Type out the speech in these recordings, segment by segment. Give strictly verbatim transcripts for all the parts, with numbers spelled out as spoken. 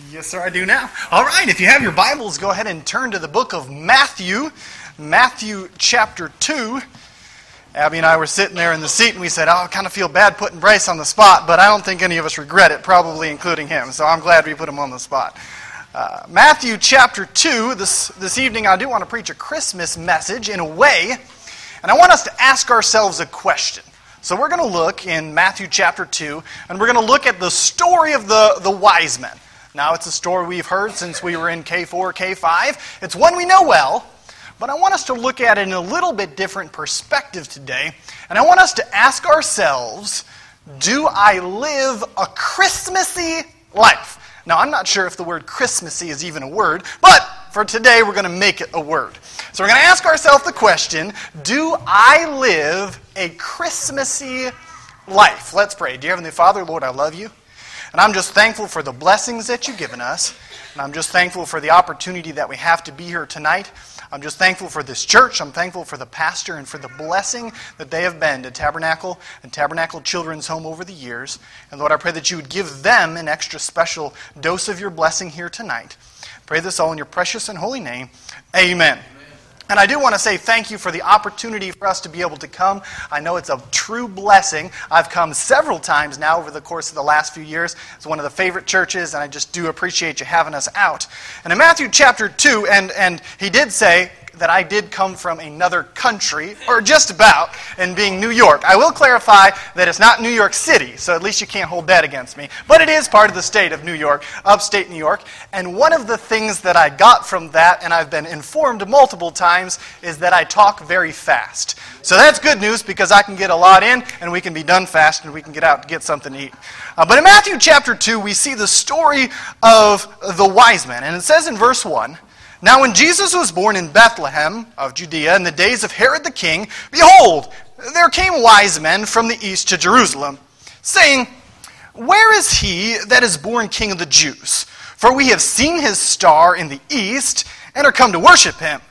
Yes, sir, I do now. All right, if you have your Bibles, go ahead and turn to the book of Matthew, Matthew chapter two. Abby and I were sitting there in the seat, and we said, oh, I kind of feel bad putting Bryce on the spot, but I don't think any of us regret it, probably including him, so I'm glad we put him on the spot. Uh, Matthew chapter two, this, this evening I do want to preach a Christmas message in a way, and I want us to ask ourselves a question. So we're going to look in Matthew chapter two, and we're going to look at the story of the, the wise men. Now, it's a story we've heard since we were in K four, K five. It's one we know well, but I want us to look at it in a little bit different perspective today. And I want us to ask ourselves, do I live a Christmassy life? Now, I'm not sure if the word Christmassy is even a word, but for today, we're going to make it a word. So we're going to ask ourselves the question, do I live a Christmassy life? Let's pray. Dear Heavenly Father, Lord, I love you. And I'm just thankful for the blessings that you've given us. And I'm just thankful for the opportunity that we have to be here tonight. I'm just thankful for this church. I'm thankful for the pastor and for the blessing that they have been to Tabernacle and Tabernacle Children's Home over the years. And Lord, I pray that you would give them an extra special dose of your blessing here tonight. I pray this all in your precious and holy name. Amen. And I do want to say thank you for the opportunity for us to be able to come. I know it's a true blessing. I've come several times now over the course of the last few years. It's one of the favorite churches, and I just do appreciate you having us out. And in Matthew chapter two, and, and he did say that I did come from another country, or just about, and being New York. I will clarify that it's not New York City, so at least you can't hold that against me. But it is part of the state of New York, upstate New York. And one of the things that I got from that, and I've been informed multiple times, is that I talk very fast. So that's good news because I can get a lot in, and we can be done fast, and we can get out to get something to eat. Uh, but in Matthew chapter two, we see the story of the wise men. And it says in verse one, now when Jesus was born in Bethlehem of Judea in the days of Herod the king, behold, there came wise men from the east to Jerusalem, saying, where is he that is born King of the Jews? For we have seen his star in the east, and are come to worship him.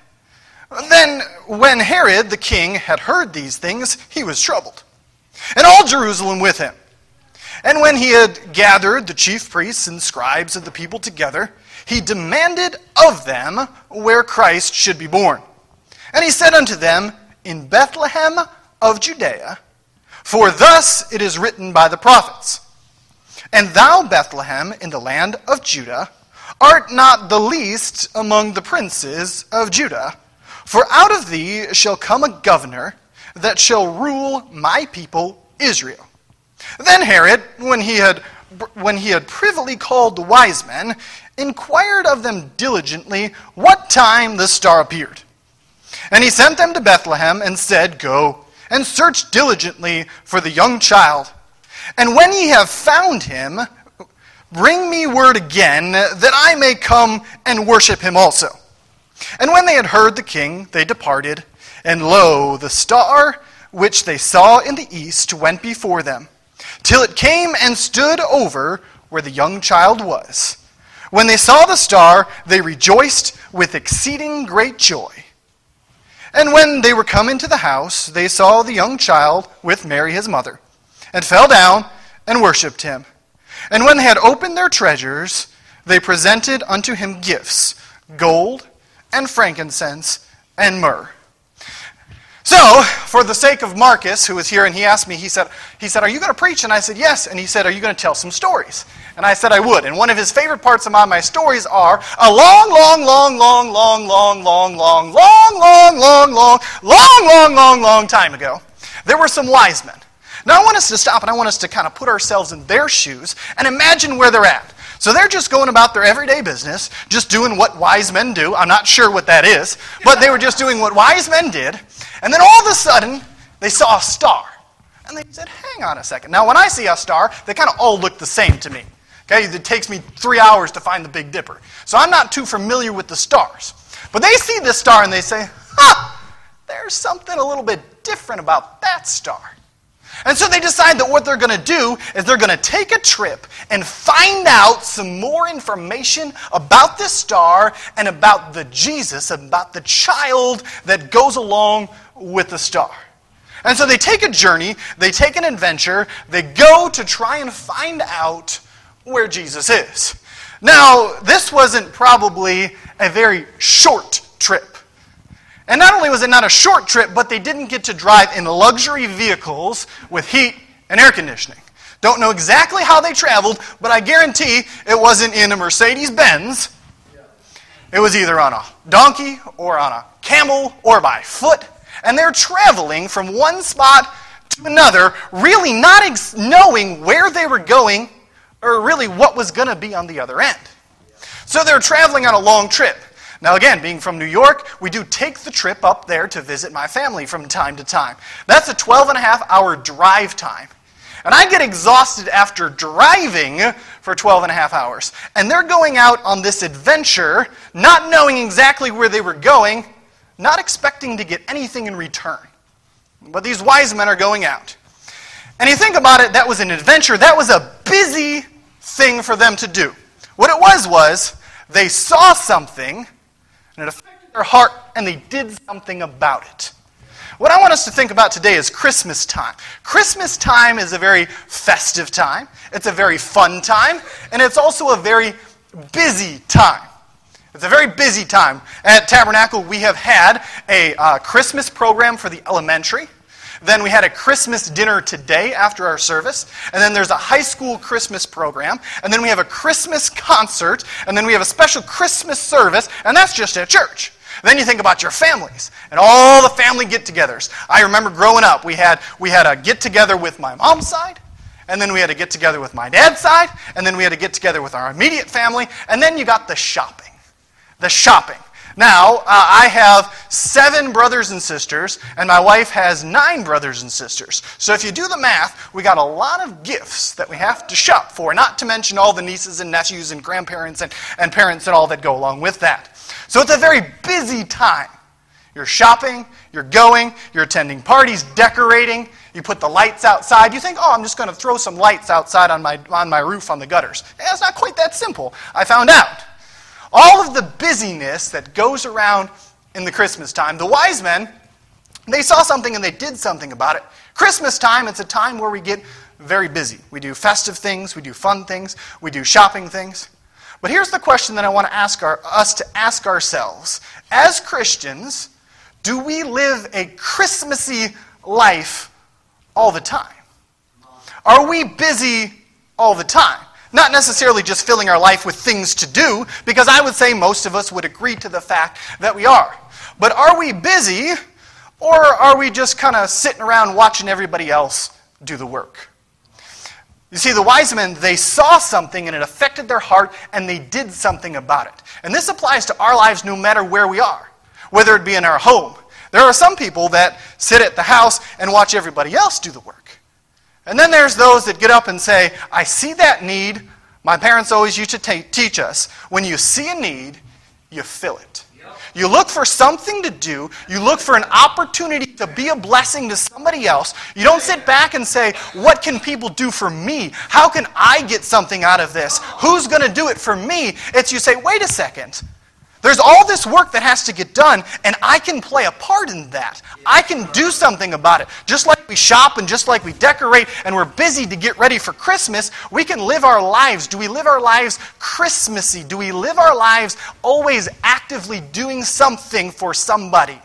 Then when Herod the king had heard these things, he was troubled, and all Jerusalem with him. And when he had gathered the chief priests and scribes of the people together, he demanded of them where Christ should be born. And he said unto them, in Bethlehem of Judea, for thus it is written by the prophets, and thou, Bethlehem, in the land of Judah, art not the least among the princes of Judah, for out of thee shall come a governor that shall rule my people Israel. Then Herod, when he had when he had privily called the wise men, inquired of them diligently what time the star appeared. And he sent them to Bethlehem and said, go and search diligently for the young child. And when ye have found him, bring me word again that I may come and worship him also. And when they had heard the king, they departed. And lo, the star which they saw in the east went before them, till it came and stood over where the young child was. When they saw the star, they rejoiced with exceeding great joy. And when they were come into the house, they saw the young child with Mary his mother, and fell down and worshipped him. And when they had opened their treasures, they presented unto him gifts, gold and frankincense and myrrh. So, for the sake of Marcus, who was here, and he asked me, he said, he said, are you going to preach? And I said, yes. And he said, are you going to tell some stories? And I said I would. And one of his favorite parts of my, my stories are a long, long, long, long, long, long, long, long, long, long, long, long, long, long, long, long time ago, there were some wise men. Now I want us to stop and I want us to kind of put ourselves in their shoes and imagine where they're at. So they're just going about their everyday business, just doing what wise men do. I'm not sure what that is, but they were just doing what wise men did. And then all of a sudden, they saw a star. And they said, hang on a second. Now, when I see a star, they kind of all look the same to me. Okay, it takes me three hours to find the Big Dipper. So I'm not too familiar with the stars. But they see this star and they say, ha, there's something a little bit different about that star. And so they decide that what they're going to do is they're going to take a trip and find out some more information about this star and about the Jesus, about the child that goes along with the star. And so they take a journey, they take an adventure, they go to try and find out where Jesus is. Now, this wasn't probably a very short trip. And not only was it not a short trip, but they didn't get to drive in luxury vehicles with heat and air conditioning. Don't know exactly how they traveled, but I guarantee it wasn't in a Mercedes-Benz. It was either on a donkey or on a camel or by foot. And they're traveling from one spot to another, really not ex- knowing where they were going or really what was going to be on the other end. So they're traveling on a long trip. Now again, being from New York, we do take the trip up there to visit my family from time to time. That's a twelve and a half hour drive time. And I get exhausted after driving for twelve and a half hours. And they're going out on this adventure, not knowing exactly where they were going, not expecting to get anything in return. But these wise men are going out. And you think about it, that was an adventure. That was a busy thing for them to do. What it was was, they saw something, and it affected their heart, and they did something about it. What I want us to think about today is Christmas time. Christmas time is a very festive time. It's a very fun time, and it's also a very busy time. It's a very busy time. At Tabernacle, we have had a uh, Christmas program for the elementary. Then we had a Christmas dinner today after our service. And then there's a high school Christmas program. And then we have a Christmas concert. And then we have a special Christmas service. And that's just at church. Then you think about your families and all the family get-togethers. I remember growing up, we had we had a get-together with my mom's side. And then we had a get-together with my dad's side. And then we had a get-together with our immediate family. And then you got the shopping. The shopping. Now, uh, I have seven brothers and sisters, and my wife has nine brothers and sisters. So if you do the math, we got a lot of gifts that we have to shop for, not to mention all the nieces and nephews and grandparents and, and parents and all that go along with that. So it's a very busy time. You're shopping, you're going, you're attending parties, decorating, you put the lights outside. You think, oh, I'm just going to throw some lights outside on my, on my roof on the gutters. Yeah, it's not quite that simple, I found out. All of the busyness that goes around in the Christmas time, the wise men, they saw something and they did something about it. Christmas time, it's a time where we get very busy. We do festive things, we do fun things, we do shopping things. But here's the question that I want to ask our, us to ask ourselves. As Christians, do we live a Christmassy life all the time? Are we busy all the time? Not necessarily just filling our life with things to do, because I would say most of us would agree to the fact that we are. But are we busy, or are we just kind of sitting around watching everybody else do the work? You see, the wise men, they saw something and it affected their heart, and they did something about it. And this applies to our lives no matter where we are, whether it be in our home. There are some people that sit at the house and watch everybody else do the work. And then there's those that get up and say, I see that need. My parents always used to t- teach us, when you see a need, you fill it. Yep. You look for something to do. You look for an opportunity to be a blessing to somebody else. You don't sit back and say, what can people do for me? How can I get something out of this? Who's going to do it for me? It's you say, wait a second. There's all this work that has to get done, and I can play a part in that. I can do something about it. Just like we shop and just like we decorate and we're busy to get ready for Christmas, we can live our lives. Do we live our lives Christmassy? Do we live our lives always actively doing something for somebody?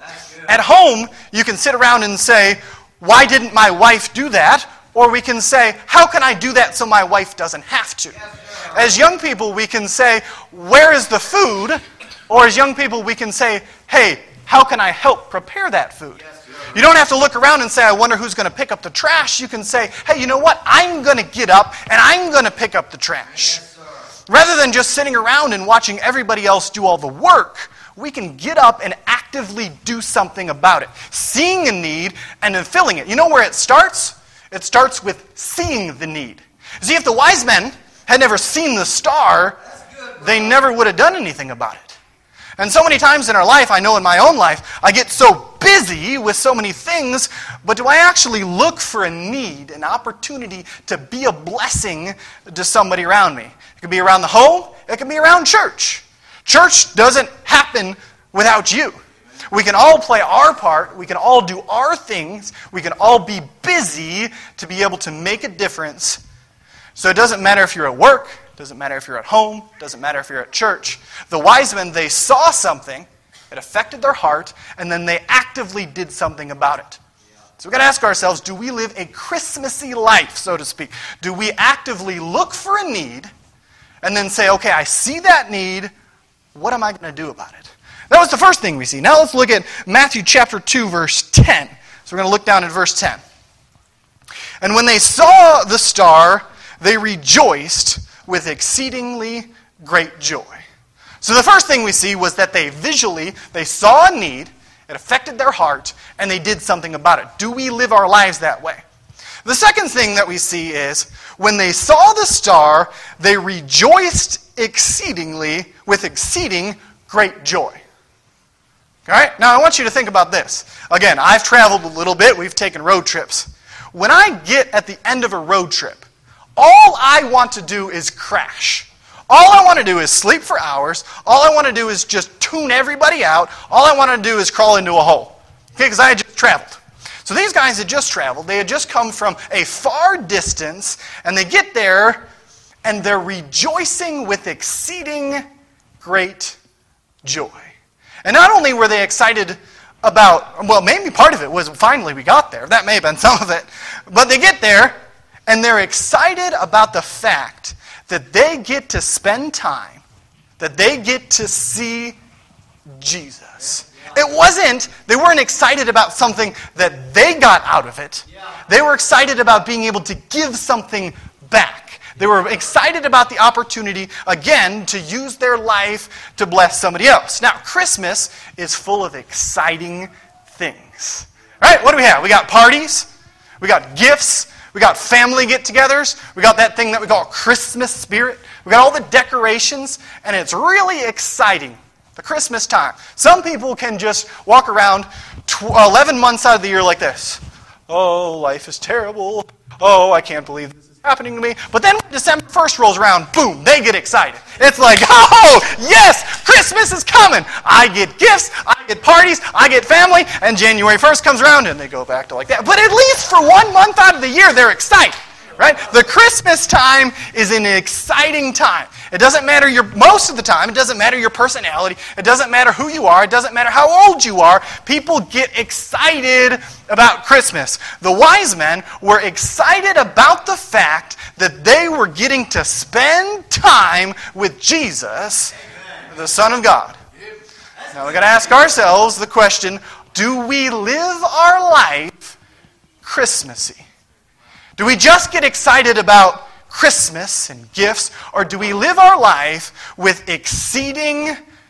At home, you can sit around and say, why didn't my wife do that? Or we can say, how can I do that so my wife doesn't have to? As young people, we can say, where is the food? Or as young people, we can say, hey, how can I help prepare that food? You don't have to look around and say, I wonder who's going to pick up the trash. You can say, hey, you know what? I'm going to get up and I'm going to pick up the trash. Rather than just sitting around and watching everybody else do all the work, we can get up and actively do something about it. Seeing a need and then filling it. You know where it starts? It starts with seeing the need. See, if the wise men had never seen the star, they never would have done anything about it. And so many times in our life, I know in my own life, I get so busy with so many things, but do I actually look for a need, an opportunity to be a blessing to somebody around me? It could be around the home, it could be around church. Church doesn't happen without you. We can all play our part, we can all do our things, we can all be busy to be able to make a difference. So it doesn't matter if you're at work, Doesn't matter if you're at home. Doesn't matter if you're at church. The wise men, they saw something. It affected their heart. And then they actively did something about it. So we've got to ask ourselves, do we live a Christmassy life, so to speak? Do we actively look for a need and then say, okay, I see that need. What am I going to do about it? That was the first thing we see. Now let's look at Matthew chapter two, verse ten. So we're going to look down at verse ten. And when they saw the star, they rejoiced with exceedingly great joy. So the first thing we see was that they visually, they saw a need, it affected their heart, and they did something about it. Do we live our lives that way? The second thing that we see is, when they saw the star, they rejoiced exceedingly with exceeding great joy. All right? Now I want you to think about this. Again, I've traveled a little bit. We've taken road trips. When I get at the end of a road trip, all I want to do is crash. All I want to do is sleep for hours. All I want to do is just tune everybody out. All I want to do is crawl into a hole. Okay, because I had just traveled. So these guys had just traveled. They had just come from a far distance, and they get there, and they're rejoicing with exceeding great joy. And not only were they excited about, well, maybe part of it was finally we got there. That may have been some of it. But they get there, and they're excited about the fact that they get to spend time, that they get to see Jesus. It wasn't, they weren't excited about something that they got out of it. They were excited about being able to give something back. They were excited about the opportunity, again, to use their life to bless somebody else. Now, Christmas is full of exciting things. All right, what do we have? We got parties. We got gifts. We got family get-togethers. We got that thing that we call Christmas spirit. We got all the decorations, and it's really exciting. The Christmas time. Some people can just walk around eleven months out of the year like this. Oh, life is terrible. Oh, I can't believe this is happening to me. But then when December first rolls around, boom, they get excited. It's like, oh, yes, Christmas is coming. I get gifts, I get parties, I get family, and January first comes around and they go back to like that. But at least for one month out of the year, they're excited. Right? The Christmas time is an exciting time. It doesn't matter your, most of the time, it doesn't matter your personality, it doesn't matter who you are, it doesn't matter how old you are, people get excited about Christmas. The wise men were excited about the fact that they were getting to spend time with Jesus, Amen. The Son of God. Now we've got to ask ourselves the question, do we live our life Christmassy? Do we just get excited about Christmas and gifts, or do we live our life with exceeding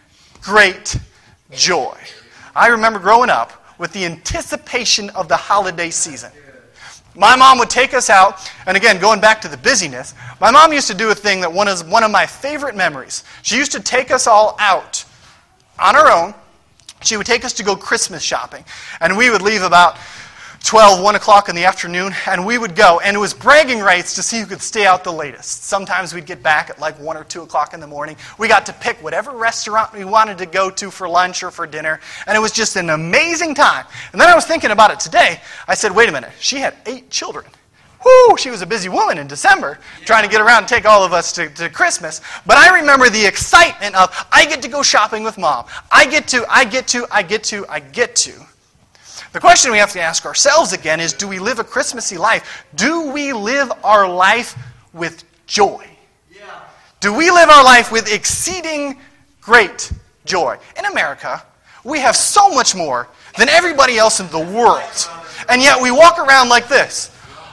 great joy? I remember growing up with the anticipation of the holiday season. My mom would take us out, and again, going back to the busyness, my mom used to do a thing that one is one of my favorite memories. She used to take us all out on her own. She would take us to go Christmas shopping, and we would leave about twelve, one o'clock in the afternoon, and we would go, and it was bragging rights to see who could stay out the latest. Sometimes we'd get back at like one or two o'clock in the morning. We got to pick whatever restaurant we wanted to go to for lunch or for dinner, and it was just an amazing time. And then I was thinking about it today. I said, wait a minute, she had eight children. Whoo, she was a busy woman in December, trying to get around and take all of us to, to Christmas. But I remember the excitement of, I get to go shopping with Mom. I get to, I get to, I get to, I get to. The question we have to ask ourselves again is, do we live a Christmassy life? Do we live our life with joy? Yeah. Do we live our life with exceeding great joy? In America, we have so much more than everybody else in the world. And yet we walk around like this.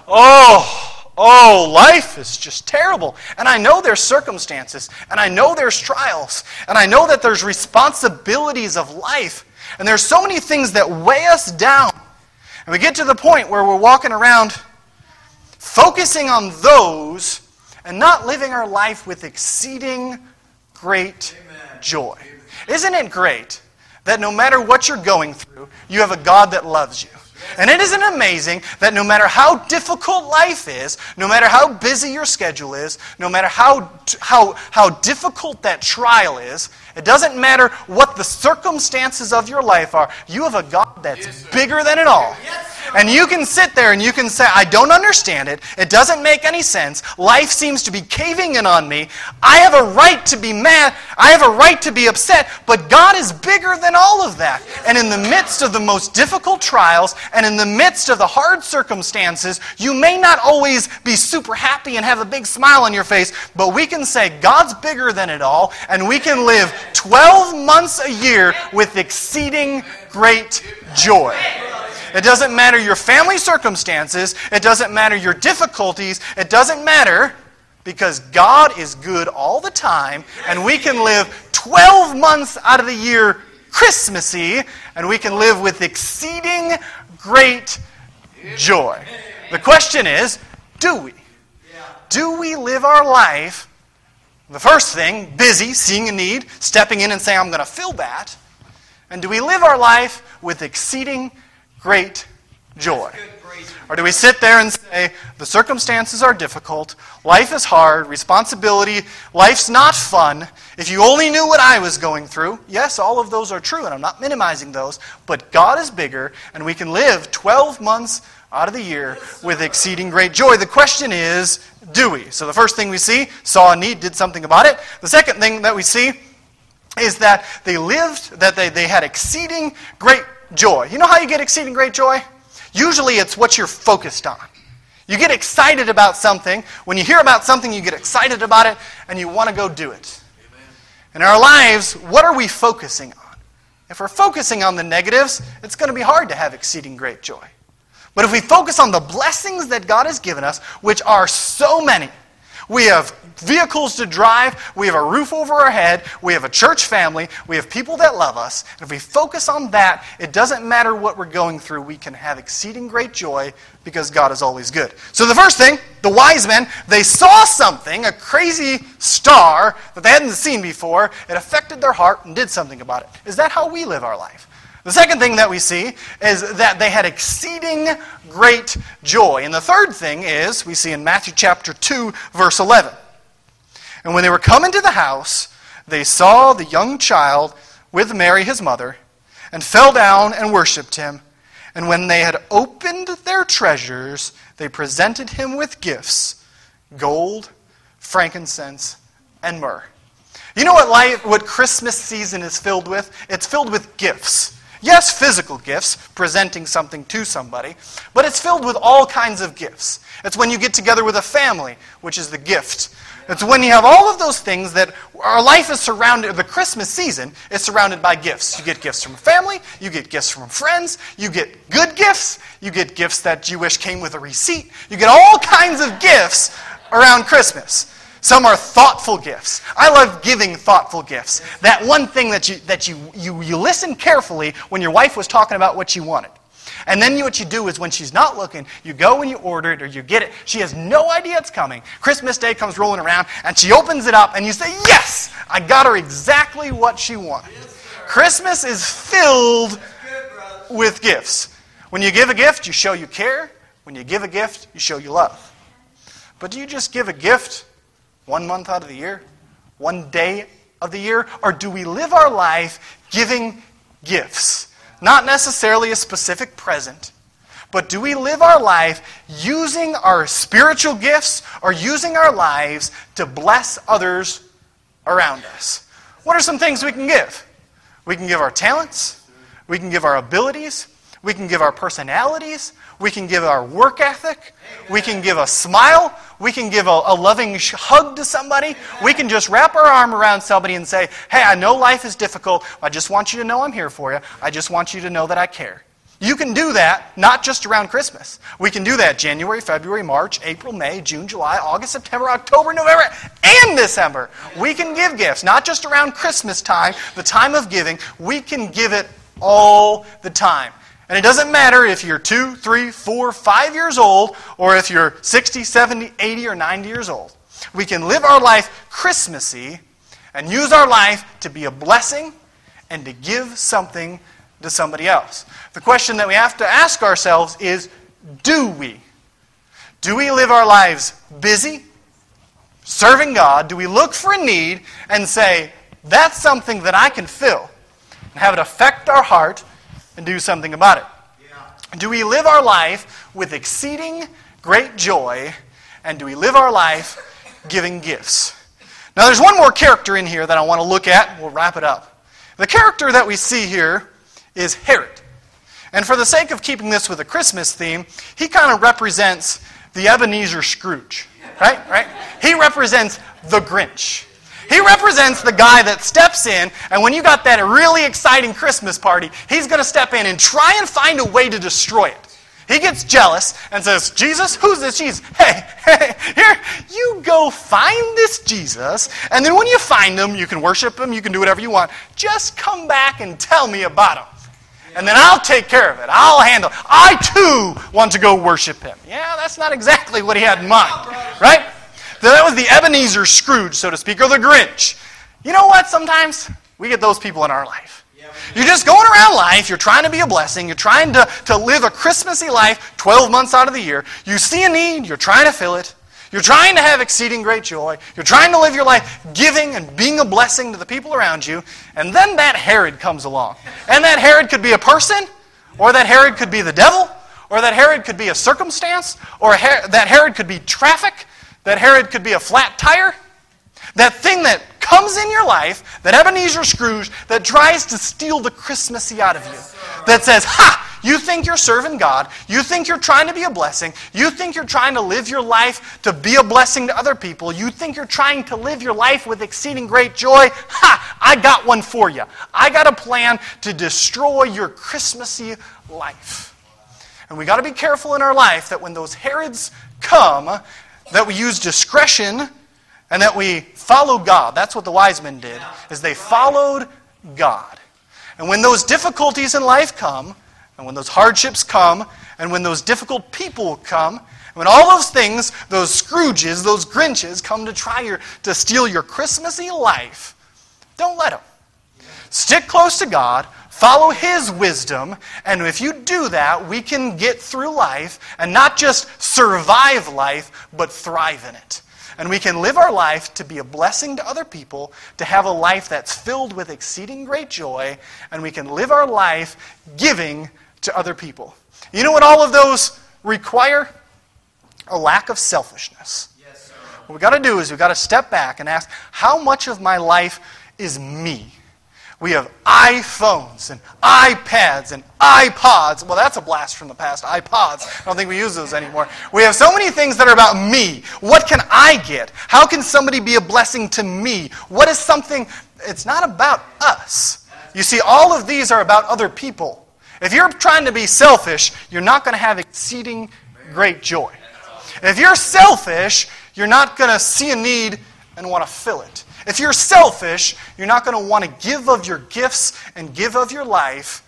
Oh, oh, life is just terrible. And I know there's circumstances, and I know there's trials, and I know that there's responsibilities of life. And there's so many things that weigh us down. And we get to the point where we're walking around focusing on those and not living our life with exceeding great Amen. Joy. Isn't it great that no matter what you're going through, you have a God that loves you? And it isn't amazing that no matter how difficult life is, no matter how busy your schedule is, no matter how, how, how difficult that trial is, it doesn't matter what the circumstances of your life are, you have a God that's yes, bigger than it all. Yes, And you can sit there and you can say, I don't understand it. It doesn't make any sense. Life seems to be caving in on me. I have a right to be mad. I have a right to be upset. But God is bigger than all of that. And in the midst of the most difficult trials and in the midst of the hard circumstances, you may not always be super happy and have a big smile on your face, but we can say God's bigger than it all, and we can live twelve months a year with exceeding great joy. It doesn't matter your family circumstances. It doesn't matter your difficulties. It doesn't matter, because God is good all the time, and we can live twelve months out of the year Christmassy, and we can live with exceeding great joy. The question is, do we? Do we live our life, the first thing, busy, seeing a need, stepping in and saying, I'm going to fill that? And do we live our life with exceeding great joy? Or do we sit there and say, the circumstances are difficult, life is hard, responsibility, life's not fun. If you only knew what I was going through, yes, all of those are true, and I'm not minimizing those, but God is bigger, and we can live twelve months out of the year with exceeding great joy. The question is, do we? So the first thing we see, saw a need, did something about it. The second thing that we see is that they lived, that they, they had exceeding great joy. You know how you get exceeding great joy? Usually it's what you're focused on. You get excited about something. When you hear about something, you get excited about it, and you want to go do it. Amen. In our lives, what are we focusing on? If we're focusing on the negatives, it's going to be hard to have exceeding great joy. But if we focus on the blessings that God has given us, which are so many, we have vehicles to drive, we have a roof over our head, we have a church family, we have people that love us. And if we focus on that, it doesn't matter what we're going through, we can have exceeding great joy because God is always good. So the first thing, the wise men, they saw something, a crazy star that they hadn't seen before. It affected their heart and did something about it. Is that how we live our life? The second thing that we see is that they had exceeding great joy. And the third thing is, we see in Matthew chapter two, verse eleven. And when they were come into the house, they saw the young child with Mary his mother, and fell down and worshipped him. And when they had opened their treasures, they presented him with gifts, gold, frankincense, and myrrh. You know what life, what Christmas season is filled with? It's filled with gifts. Yes, physical gifts, presenting something to somebody, but it's filled with all kinds of gifts. It's when you get together with a family, which is the gift. It's when you have all of those things that our life is surrounded, the Christmas season is surrounded by gifts. You get gifts from family, you get gifts from friends, you get good gifts, you get gifts that you wish came with a receipt. You get all kinds of gifts around Christmas. Some are thoughtful gifts. I love giving thoughtful gifts. That one thing that you that you you, you listen carefully when your wife was talking about what you wanted. And then you, what you do is when she's not looking, you go and you order it or you get it. She has no idea it's coming. Christmas Day comes rolling around and she opens it up and you say, yes, I got her exactly what she wanted. Yes, Christmas is filled with gifts. When you give a gift, you show you care. When you give a gift, you show you love. But do you just give a gift one month out of the year? One day of the year? Or do we live our life giving gifts? Not necessarily a specific present, but do we live our life using our spiritual gifts or using our lives to bless others around us? What are some things we can give? We can give our talents. We can give our abilities. We can give our personalities. We can give our work ethic. We can give a smile. We can give a, a loving hug to somebody. We can just wrap our arm around somebody and say, hey, I know life is difficult. I just want you to know I'm here for you. I just want you to know that I care. You can do that not just around Christmas. We can do that January, February, March, April, May, June, July, August, September, October, November, and December. We can give gifts, not just around Christmas time, the time of giving. We can give it all the time. And it doesn't matter if you're two, three, four, five years old, or if you're sixty, seventy, eighty, or ninety years old. We can live our life Christmassy and use our life to be a blessing and to give something to somebody else. The question that we have to ask ourselves is, do we? Do we live our lives busy, serving God? Do we look for a need and say, that's something that I can fill, and have it affect our heart and do something about it? Yeah. Do we live our life with exceeding great joy? And do we live our life giving gifts? Now there's one more character in here that I want to look at. We'll wrap it up. The character that we see here is Herod. And for the sake of keeping this with a Christmas theme, he kind of represents the Ebenezer Scrooge. Right? Right? He represents the Grinch. He represents the guy that steps in, and when you got that really exciting Christmas party, he's going to step in and try and find a way to destroy it. He gets jealous and says, Jesus, who's this Jesus? Hey, hey, here, you go find this Jesus, and then when you find him, you can worship him, you can do whatever you want. Just come back and tell me about him. And then I'll take care of it. I'll handle it. I, too, want to go worship him. Yeah, that's not exactly what he had in mind, right? So that was the Ebenezer Scrooge, so to speak, or the Grinch. You know what? Sometimes we get those people in our life. You're just going around life, you're trying to be a blessing, you're trying to, to live a Christmassy life twelve months out of the year. You see a need, you're trying to fill it. You're trying to have exceeding great joy. You're trying to live your life giving and being a blessing to the people around you. And then that Herod comes along. And that Herod could be a person, or that Herod could be the devil, or that Herod could be a circumstance, or Her- that Herod could be traffic, that Herod could be a flat tire. That thing that comes in your life, that Ebenezer Scrooge, that tries to steal the Christmassy out of you. That says, ha! You think you're serving God. You think you're trying to be a blessing. You think you're trying to live your life to be a blessing to other people. You think you're trying to live your life with exceeding great joy. Ha! I got one for you. I got a plan to destroy your Christmassy life. And we got to be careful in our life that when those Herods come, that we use discretion and that we follow God. That's what the wise men did, is they followed God. And when those difficulties in life come, and when those hardships come, and when those difficult people come, and when all those things, those Scrooges, those Grinches come to try your, to steal your Christmassy life, don't let them. Stick close to God, follow His wisdom, and if you do that, we can get through life, and not just survive life, but thrive in it. And we can live our life to be a blessing to other people, to have a life that's filled with exceeding great joy, and we can live our life giving to other people. You know what all of those require? A lack of selfishness. Yes, sir. What we've got to do is we've got to step back and ask, how much of my life is me? We have iPhones and iPads and iPods. Well, that's a blast from the past. iPods. I don't think we use those anymore. We have so many things that are about me. What can I get? How can somebody be a blessing to me? What is something... It's not about us. You see, all of these are about other people. If you're trying to be selfish, you're not going to have exceeding great joy. If you're selfish, you're not going to see a need and want to fill it. If you're selfish, you're not going to want to give of your gifts and give of your life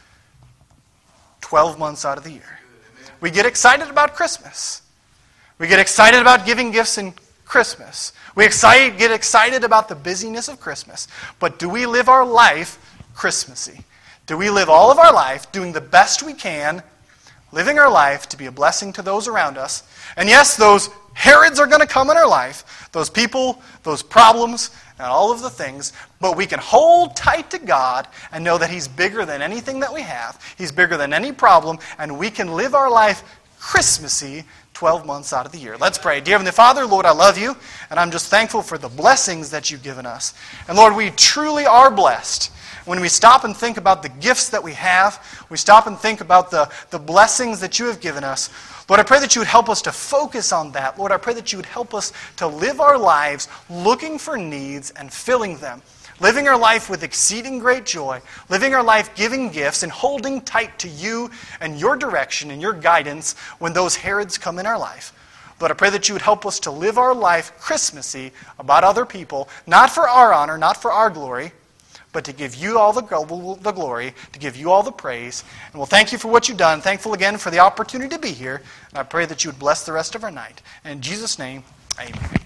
twelve months out of the year. We get excited about Christmas. We get excited about giving gifts in Christmas. We excite, get excited about the busyness of Christmas. But do we live our life Christmassy? Do we live all of our life doing the best we can, living our life to be a blessing to those around us? And yes, those Herods are going to come in our life, those people, those problems, and all of the things, but we can hold tight to God and know that He's bigger than anything that we have. He's bigger than any problem, and we can live our life Christmassy twelve months out of the year. Let's pray. Dear Heavenly Father, Lord, I love You, and I'm just thankful for the blessings that You've given us. And Lord, we truly are blessed. When we stop and think about the gifts that we have, we stop and think about the, the blessings that You have given us. Lord, I pray that You would help us to focus on that. Lord, I pray that You would help us to live our lives looking for needs and filling them. Living our life with exceeding great joy. Living our life giving gifts and holding tight to You and Your direction and Your guidance when those Herods come in our life. Lord, I pray that You would help us to live our life Christmassy about other people, not for our honor, not for our glory, but to give You all the glory, to give You all the praise. And we'll thank You for what You've done. Thankful again for the opportunity to be here. And I pray that You would bless the rest of our night. And in Jesus' name, amen.